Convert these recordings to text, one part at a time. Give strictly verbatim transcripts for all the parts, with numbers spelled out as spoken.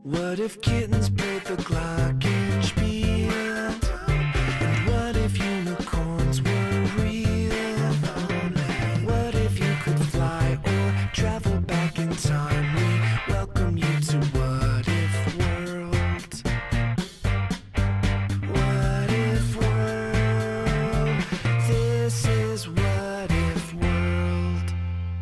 What if kittens played the glockenspiel? And what if unicorns were real? What if you could fly or travel back in time? We welcome you to What If World. What If World? This is What If World.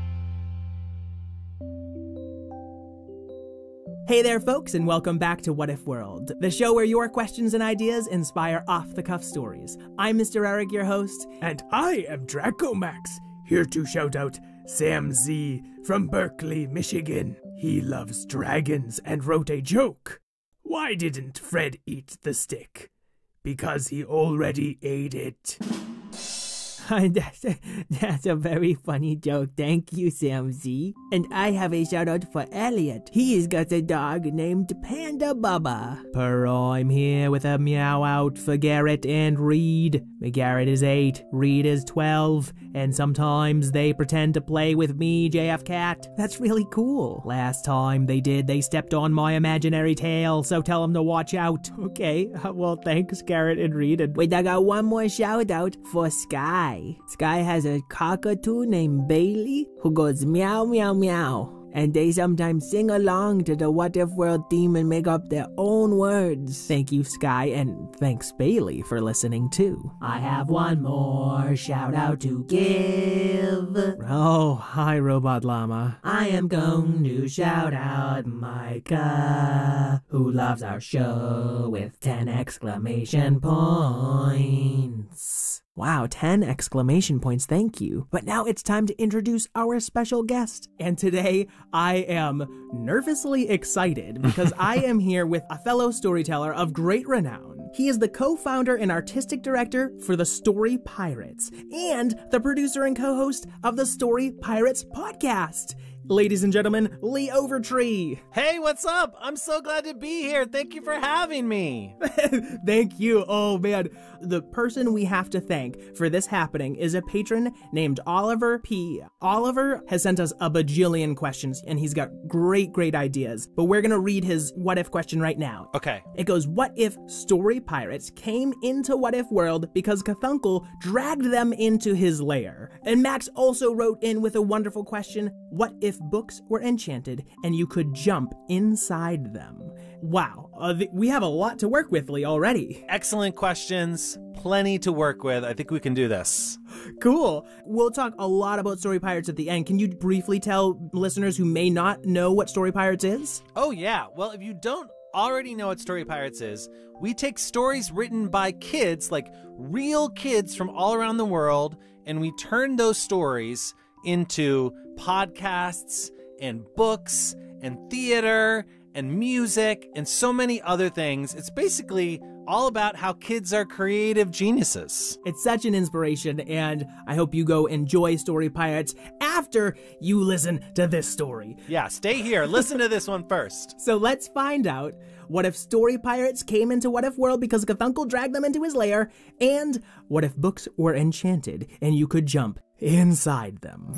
Hey there, folks, and welcome back to What If World, the show where your questions and ideas inspire off-the-cuff stories. I'm Mister Eric, your host. And I am Dracomax, here to shout out Sam Z from Berkeley, Michigan. He loves dragons and wrote a joke. Why didn't Fred eat the stick? Because he already ate it. that's, a, that's a very funny joke. Thank you, Sam Z. And I have a shout out for Elliot. He's got a dog named Panda Bubba. Purr, I'm here with a meow out for Garrett and Reed. Garrett is eight, Reed is twelve, and sometimes they pretend to play with me, J F Cat. That's really cool. Last time they did, they stepped on my imaginary tail, so tell them to watch out. Okay, well, thanks, Garrett and Reed. And Wait, I got one more shout out for Sky. Sky has a cockatoo named Bailey who goes meow, meow, meow. And they sometimes sing along to the What If World theme and make up their own words. Thank you, Sky, and thanks, Bailey, for listening, too. I have one more shout out to give. Oh, hi, Robot Llama. I am going to shout out Micah, who loves our show with ten exclamation points. Wow, ten exclamation points, thank you. But now it's time to introduce our special guest. And today, I am nervously excited because I am here with a fellow storyteller of great renown. He is the co-founder and artistic director for the Story Pirates and the producer and co-host of the Story Pirates podcast. Ladies and gentlemen, Lee Overtree. Hey, what's up? I'm so glad to be here. Thank you for having me. Thank you. Oh, man. The person we have to thank for this happening is a patron named Oliver P. Oliver has sent us a bajillion questions, and he's got great, great ideas. But we're going to read his what if question right now. Okay. It goes, what if Story Pirates came into What If World because Cthulhu dragged them into his lair? And Max also wrote in with a wonderful question, what if books were enchanted and you could jump inside them? Wow, uh, th- we have a lot to work with, Lee, already. Excellent questions. Plenty to work with. I think we can do this. Cool. We'll talk a lot about Story Pirates at the end. Can you briefly tell listeners who may not know what Story Pirates is? Oh, yeah. Well, if you don't already know what Story Pirates is, we take stories written by kids, like real kids from all around the world, and we turn those stories into podcasts and books and theater and music and so many other things. It's basically all about how kids are creative geniuses. It's such an inspiration, and I hope you go enjoy Story Pirates after you listen to this story. Yeah, stay here. Listen to this one first. So let's find out what if Story Pirates came into What If World because Cthulhu dragged them into his lair, and what if books were enchanted and you could jump inside them.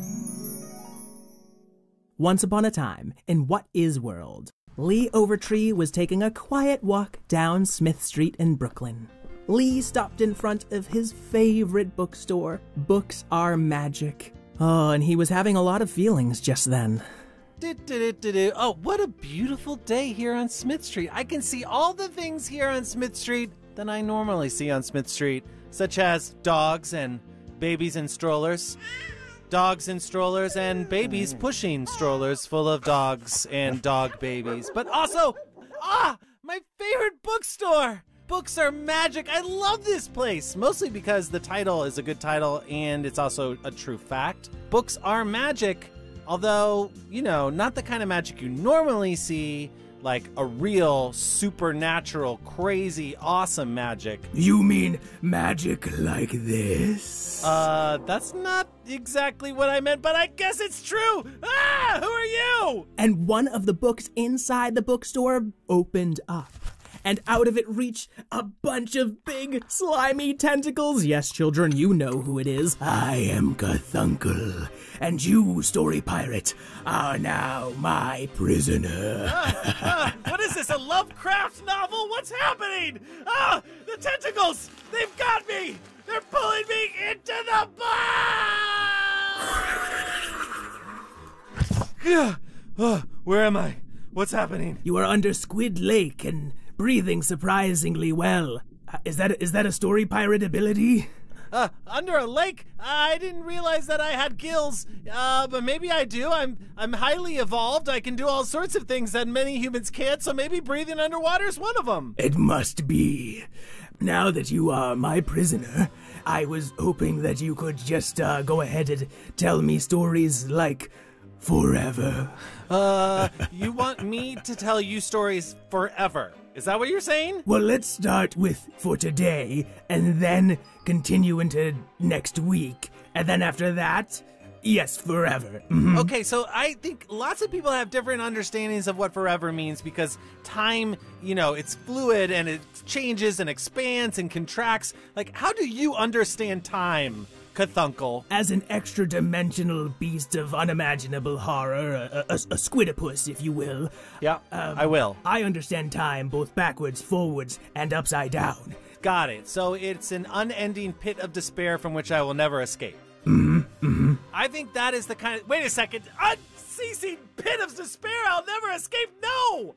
Once upon a time, in What Is World, Lee Overtree was taking a quiet walk down Smith Street in Brooklyn. Lee stopped in front of his favorite bookstore. Books are magic. Oh, and he was having a lot of feelings just then. Oh, what a beautiful day here on Smith Street. I can see all the things here on Smith Street that I normally see on Smith Street, such as dogs and babies in strollers. Dogs in strollers and babies pushing strollers full of dogs and dog babies. But also, ah, my favorite bookstore. Books are magic. I love this place, mostly because the title is a good title and it's also a true fact. Books are magic, although, you know, not the kind of magic you normally see, like a real supernatural, crazy, awesome magic. You mean magic like this? Uh, that's not exactly what I meant, but I guess it's true. Ah, who are you? And one of the books inside the bookstore opened up. And out of it reached a bunch of big, slimy tentacles. Yes, children, you know who it is. I am Cthulhu, and you, Story Pirate, are now my prisoner. uh, uh, what is this? this, a Lovecraft novel? What's happening? Ah, the tentacles! They've got me! They're pulling me into the box! uh, where am I? What's happening? You are under Squid Lake and breathing surprisingly well. Uh, Is that is that a story pirate ability? Uh, under a lake? I didn't realize that I had gills. Uh, but maybe I do. I'm I'm highly evolved. I can do all sorts of things that many humans can't, so maybe breathing underwater is one of them. It must be. Now that you are my prisoner, I was hoping that you could just uh, go ahead and tell me stories like forever. Uh, you want me to tell you stories forever? Is that what you're saying? Well, let's start with for today, and then continue into next week. And then after that, yes, forever. Mhm. Okay, so I think lots of people have different understandings of what forever means because time, you know, it's fluid and it changes and expands and contracts. Like, how do you understand time, Cthulhu? As an extra-dimensional beast of unimaginable horror, a, a, a squidopus, if you will. Yeah, um, I will. I understand time both backwards, forwards, and upside down. Got it. So it's an unending pit of despair from which I will never escape. Mm-hmm, mm-hmm. I think that is the kind of... Wait a second. Unceasing pit of despair. I'll never escape. No!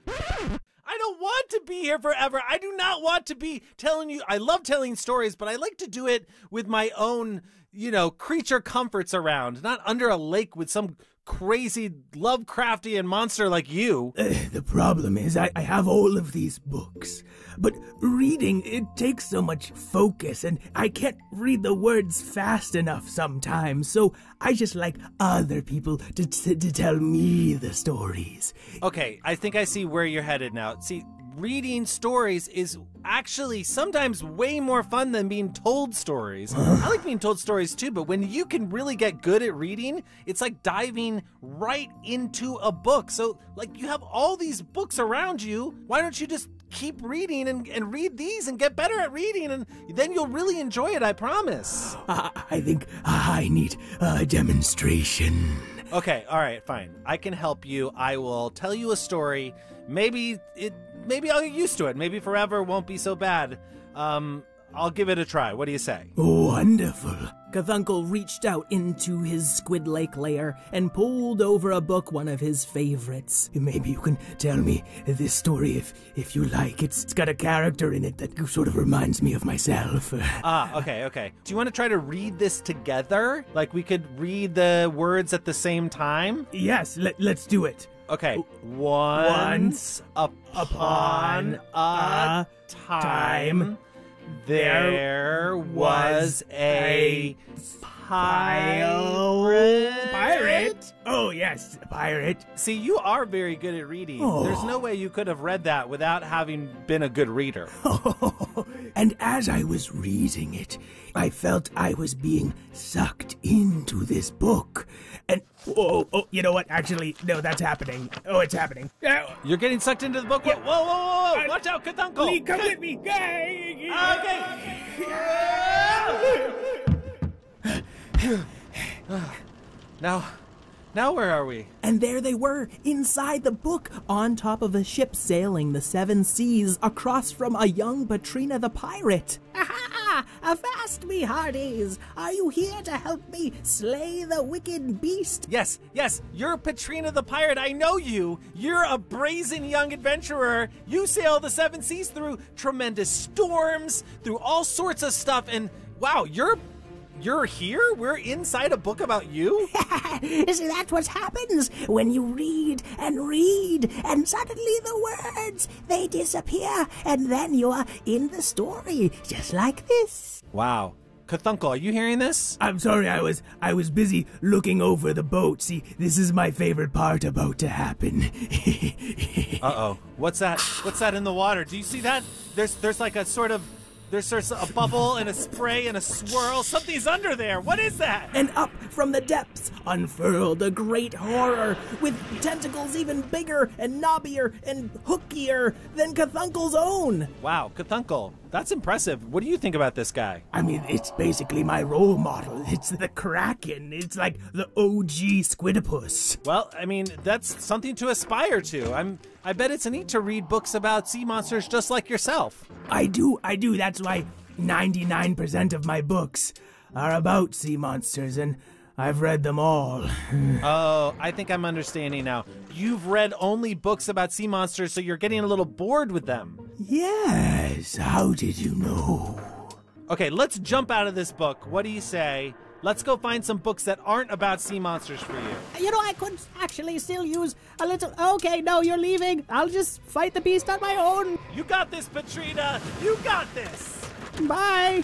I don't want to be here forever. I do not want to be telling you... I love telling stories, but I like to do it with my own, you know, creature comforts around. Not under a lake with some crazy Lovecraftian monster like you. Uh, the problem is I, I have all of these books, but reading, it takes so much focus, and I can't read the words fast enough sometimes, so I just like other people to, to, to tell me the stories. Okay, I think I see where you're headed now. See, reading stories is actually sometimes way more fun than being told stories. I like being told stories too, but when you can really get good at reading, it's like diving right into a book. So, like, you have all these books around you. Why don't you just keep reading and, and read these and get better at reading, and then you'll really enjoy it, I promise. I, I think I need a demonstration. Okay, all right, fine. I can help you. I will tell you a story. Maybe it maybe I'll get used to it. Maybe forever won't be so bad. Um I'll give it a try. What do you say? Wonderful. Cthulhu reached out into his Squid Lake lair and pulled over a book, one of his favorites. Maybe you can tell me this story if if you like. It's, it's got a character in it that sort of reminds me of myself. Ah, okay, okay. Do you want to try to read this together? Like we could read the words at the same time? Yes, let, let's do it. Okay. Once, upon, a, a time, time there was a pirate. Pirate? Oh, yes, pirate. See, you are very good at reading. Oh. There's no way you could have read that without having been a good reader. And as I was reading it, I felt I was being sucked into this book. And, oh, oh, you know what? Actually, no, that's happening. Oh, it's happening. Oh, You're getting sucked into the book? Whoa, whoa, whoa, whoa. Watch out, Cthulhu. Lee, come with me. Okay. Now, now where are we? And there they were, inside the book, on top of a ship sailing the seven seas, across from a young Patrina the pirate. Aha! Avast me, hearties! Are you here to help me slay the wicked beast? Yes, yes, you're Patrina the pirate. I know you. You're a brazen young adventurer. You sail the seven seas through tremendous storms, through all sorts of stuff, and wow, you're You're here? We're inside a book about you? See, that's what happens when you read and read, and suddenly the words, they disappear, and then you are in the story, just like this. Wow. Cthulhu, are you hearing this? I'm sorry, I was I was busy looking over the boat. See, this is my favorite part about to happen. Uh-oh. What's that? What's that in the water? Do you see that? There's there's like a sort of There's sort of a bubble and a spray and a swirl. Something's under there. What is that? And up from the depths unfurled a great horror, with tentacles even bigger and knobbier and hookier than Cthulhu's own. Wow, Cthulhu, That's impressive. What do you think about this guy? I mean, it's basically my role model. It's the Kraken. It's like the O G Squidopus. Well, I mean, that's something to aspire to. I'm I bet it's neat to read books about sea monsters just like yourself. I do, I do. That's why ninety-nine percent of my books are about sea monsters, and I've read them all. Oh, I think I'm understanding now. You've read only books about sea monsters, so you're getting a little bored with them. Yes, how did you know? Okay, let's jump out of this book. What do you say? Let's go find some books that aren't about sea monsters for you. You know, I could actually still use a little... Okay, no, you're leaving. I'll just fight the beast on my own. You got this, Petrita. You got this. Bye.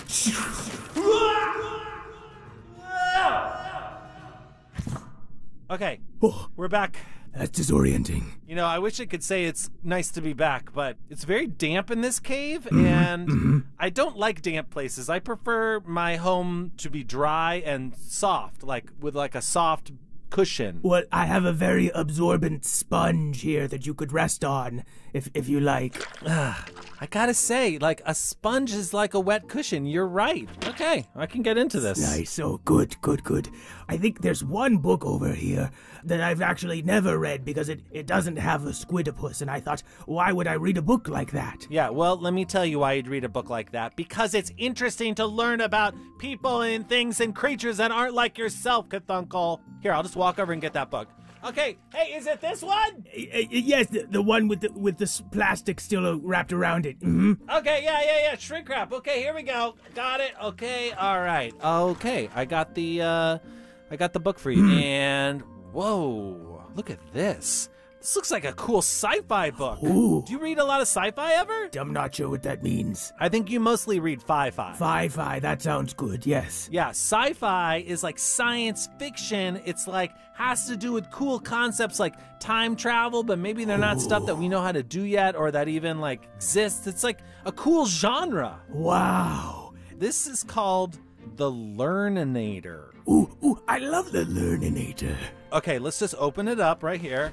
Okay, Oh, we're back. that's disorienting. You know, I wish I could say it's nice to be back, but it's very damp in this cave, and I don't like damp places. I prefer my home to be dry and soft, like with like a soft cushion. Well, I have a very absorbent sponge here that you could rest on, if if you like. I gotta say, like, a sponge is like a wet cushion. You're right. Okay, I can get into this. Nice. Oh, good, good, good. I think there's one book over here that I've actually never read because it, it doesn't have a squidopus, and I thought, why would I read a book like that? Yeah, well, let me tell you why you'd read a book like that. Because it's interesting to learn about people and things and creatures that aren't like yourself, Cthulhu. Here, I'll just walk over and get that book. Okay, hey, is it this one? Y- y- Yes, the, the one with the with the s- plastic still uh, wrapped around it. hmm Okay, yeah, yeah, yeah, shrink wrap. Okay, here we go. Got it. Okay, all right. Okay, I got the, uh, I got the book for you. And, whoa, look at this. This looks like a cool sci-fi book. Ooh. Do you read a lot of sci-fi ever? I'm not sure what that means. I think you mostly read fi-fi. Fi-fi, that sounds good, yes. Yeah, sci-fi is like science fiction. It's like has to do with cool concepts like time travel, but maybe they're not stuff that we know how to do yet or that even like exists. It's like a cool genre. Wow. This is called The Learninator. Ooh, ooh, I love the Learninator. Okay, let's just open it up right here.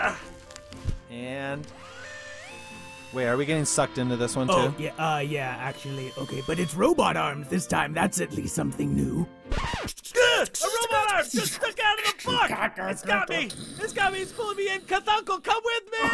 And wait, are we getting sucked into this one too? Oh, yeah, uh, yeah, actually, okay, but it's robot arms this time. That's at least something new. A robot arm just stuck out of the book. It's got me. It's got me. It's pulling me in. Cthulhu, come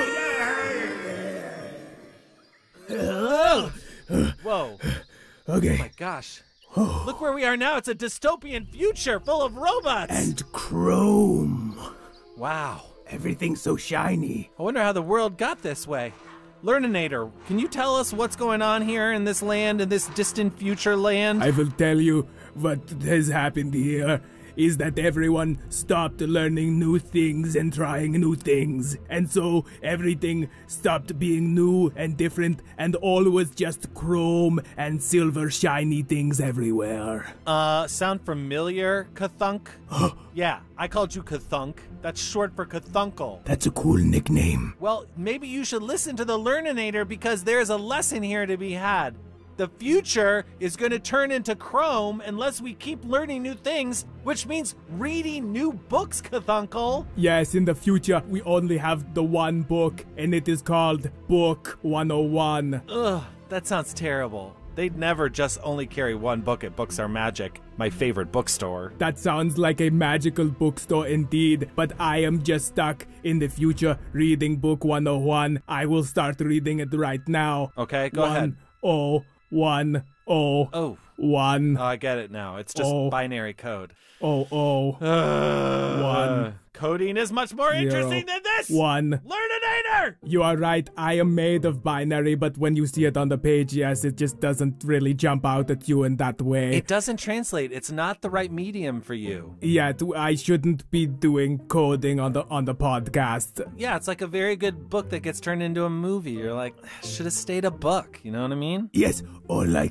with me. Whoa. Okay. Oh my gosh. Look where we are now. It's a dystopian future full of robots. And chrome. Wow. Everything's so shiny. I wonder how the world got this way. Learninator, can you tell us what's going on here in this land, in this distant future land? I will tell you what has happened here is that everyone stopped learning new things and trying new things. And so everything stopped being new and different, and all was just chrome and silver shiny things everywhere. Uh, sound familiar, Cthunk? Yeah, I called you Cthunk. That's short for Cthunkel. That's a cool nickname. Well, maybe you should listen to the Learninator because there's a lesson here to be had. The future is going to turn into Chrome unless we keep learning new things, which means reading new books, Cthunkel. Yes, in the future, we only have the one book, and it is called Book one oh one. Ugh, that sounds terrible. They'd never just only carry one book at Books Are Magic, my favorite bookstore. That sounds like a magical bookstore indeed, but I am just stuck in the future reading Book one oh one. I will start reading it right now. Okay, go one, ahead. Oh, one, oh, Oh, one, oh, I get it now. It's just Oh. binary code. oh, oh, Uh, One. Coding is much more interesting than this! one. Learninator! You are right, I am made of binary, but when you see it on the page, yes, it just doesn't really jump out at you in that way. It doesn't translate. It's not the right medium for you. Yet, I shouldn't be doing coding on the on the podcast. Yeah, it's like a very good book that gets turned into a movie. You're like, should have stayed a book. You know what I mean? Yes, or like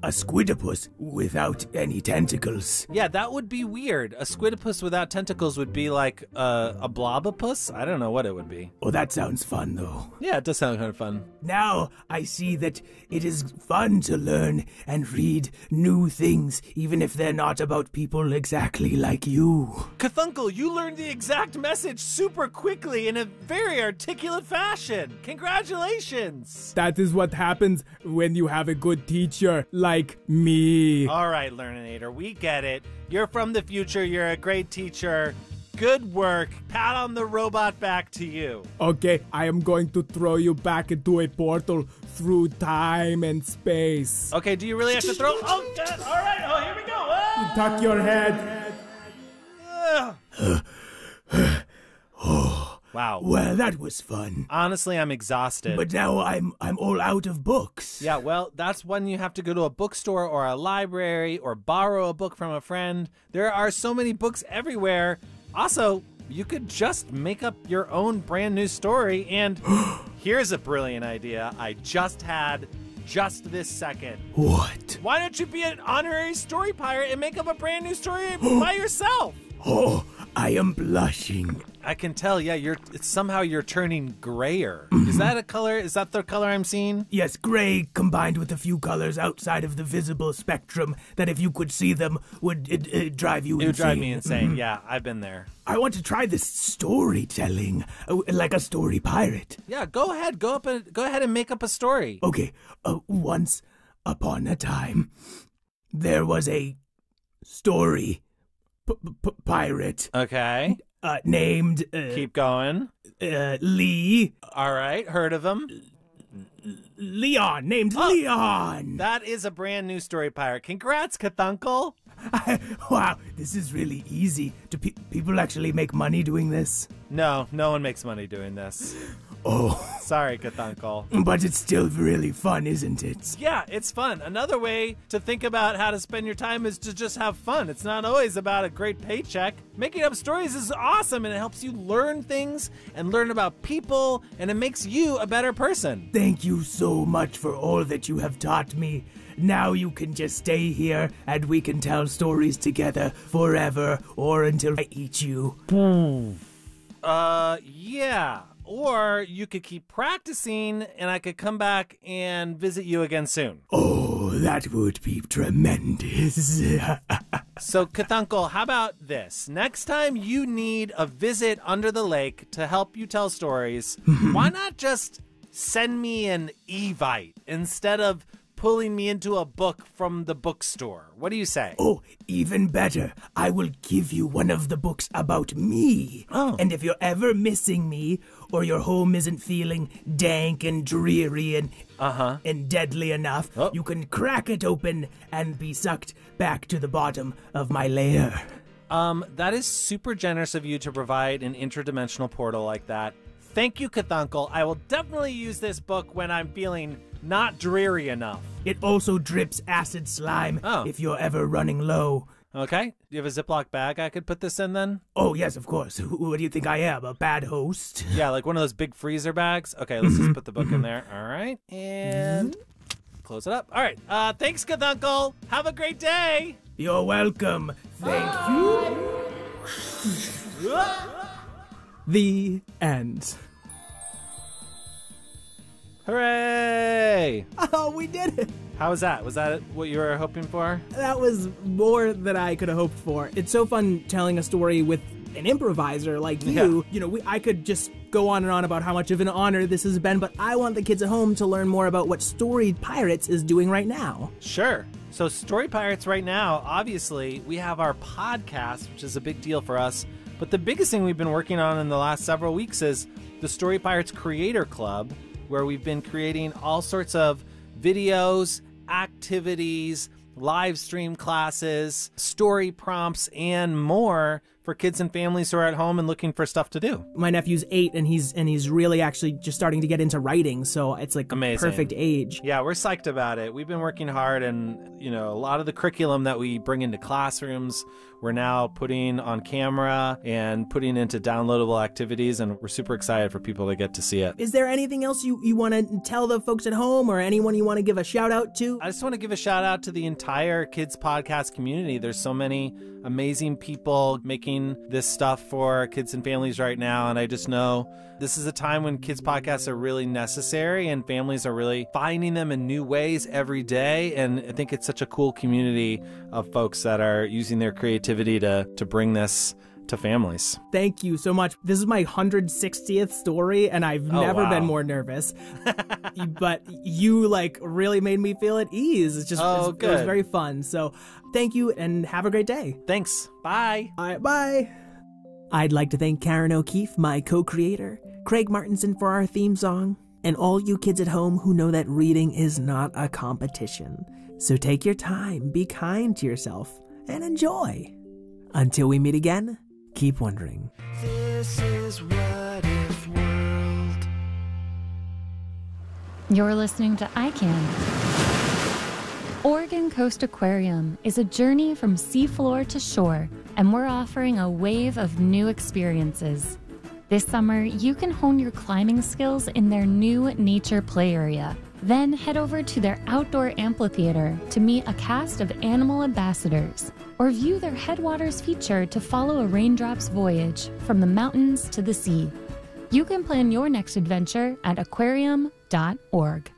a squidopus without any tentacles. Yeah, that would be weird. A squidopus without tentacles would be like uh, a blobopus? I don't know what it would be. Oh, that sounds fun, though. Yeah, it does sound kind of fun. Now I see that it is fun to learn and read new things, even if they're not about people exactly like you. Cthulhu, you learned the exact message super quickly in a very articulate fashion. Congratulations. That is what happens when you have a good teacher like me. All right, Learninator, we get it. You're from the future. You're a great teacher. Good work. Pat on the robot back to you. Okay, I am going to throw you back into a portal through time and space. Okay, do you really have to throw? Oh, God. All right. Oh, here we go. Ah! Tuck your head. Wow. Well, that was fun. Honestly, I'm exhausted. But now I'm I'm all out of books. Yeah, well, that's when you have to go to a bookstore or a library or borrow a book from a friend. There are so many books everywhere. Also, you could just make up your own brand new story. And here's a brilliant idea I just had just this second. What? Why don't you be an honorary story pirate and make up a brand new story by yourself? Oh, I am blushing. I can tell, yeah, you're it's somehow you're turning grayer. Is that a color? Is that the color I'm seeing? Yes, gray combined with a few colors outside of the visible spectrum that if you could see them would it, it drive you It insane. would drive me insane. Yeah, I've been there. I want to try this storytelling, uh, like a story pirate. Yeah, go ahead. Go up and go ahead and make up a story. Okay, uh, once upon a time, there was a story p- p- pirate Okay. uh, named uh, Keep going. uh, Lee. All right, heard of him. Leon, named Oh. Leon. That is a brand new story pirate. Congrats, Cthulhu. Wow, this is really easy. Do pe- people actually make money doing this? No, no one makes money doing this. Oh, Sorry, Cthulhu. but it's still really fun, isn't it? Yeah, it's fun. Another way to think about how to spend your time is to just have fun. It's not always about a great paycheck. Making up stories is awesome, and it helps you learn things and learn about people, and it makes you a better person. Thank you so much for all that you have taught me. Now you can just stay here and we can tell stories together forever or until I eat you. Uh, yeah. Or you could keep practicing, and I could come back and visit you again soon. Oh, that would be tremendous. So, Cthulhu, how about this? Next time you need a visit under the lake to help you tell stories, why not just send me an Evite instead of pulling me into a book from the bookstore? What do you say? Oh, even better. I will give you one of the books about me. Oh. And if you're ever missing me, or your home isn't feeling dank and dreary and Uh-huh. and deadly enough, Oh. you can crack it open and be sucked back to the bottom of my lair. Um, that is super generous of you to provide an interdimensional portal like that. Thank you, Cthulhu. I will definitely use this book when I'm feeling not dreary enough. It also drips acid slime Oh. if you're ever running low. Okay? Do you have a Ziploc bag I could put this in then? Oh, yes, of course. Who, what do you think I am, a bad host? Yeah, like one of those big freezer bags. Okay, let's just put the book in there. All right. And close it up. All right. Uh, thanks, Cthulhu. Have a great day. You're welcome. Thank you. The end. Hooray! Oh, we did it. How was that? Was that what you were hoping for? That was more than I could have hoped for. It's so fun telling a story with an improviser like you. Yeah. You know, we, I could just go on and on about how much of an honor this has been, but I want the kids at home to learn more about what Story Pirates is doing right now. Sure. So, Story Pirates right now, obviously, we have our podcast, which is a big deal for us. But the biggest thing we've been working on in the last several weeks is the Story Pirates Creator Club, where we've been creating all sorts of videos, activities, live stream classes, story prompts, and more for kids and families who are at home and looking for stuff to do. My nephew's eight, and he's and he's really actually just starting to get into writing, so it's like Amazing. a perfect age. Yeah, we're psyched about it. We've been working hard, and you know, a lot of the curriculum that we bring into classrooms, we're now putting on camera and putting into downloadable activities, and we're super excited for people to get to see it. Is there anything else you, you want to tell the folks at home, or anyone you want to give a shout out to? I just want to give a shout out to the entire Kids Podcast community. There's so many amazing people making this stuff for kids and families right now, and I just know this is a time when kids podcasts are really necessary and families are really finding them in new ways every day, and I think it's such a cool community of folks that are using their creativity to to bring this to families. Thank you so much. This is my one hundred sixtieth story, and I've Oh, never wow. been more nervous. But you like really made me feel at ease. It's just Oh, it's, it was good. very fun. So thank you, and have a great day. Thanks. Bye. All right, bye. I'd like to thank Karen O'Keefe, my co-creator, Craig Martinson for our theme song, and all you kids at home who know that reading is not a competition. So take your time, be kind to yourself, and enjoy. Until we meet again, keep wondering. This is What If World. You're listening to I Can. Oregon Coast Aquarium is a journey from seafloor to shore, and we're offering a wave of new experiences. This summer, you can hone your climbing skills in their new nature play area. Then head over to their outdoor amphitheater to meet a cast of animal ambassadors, or view their Headwaters feature to follow a raindrop's voyage from the mountains to the sea. You can plan your next adventure at aquarium dot org.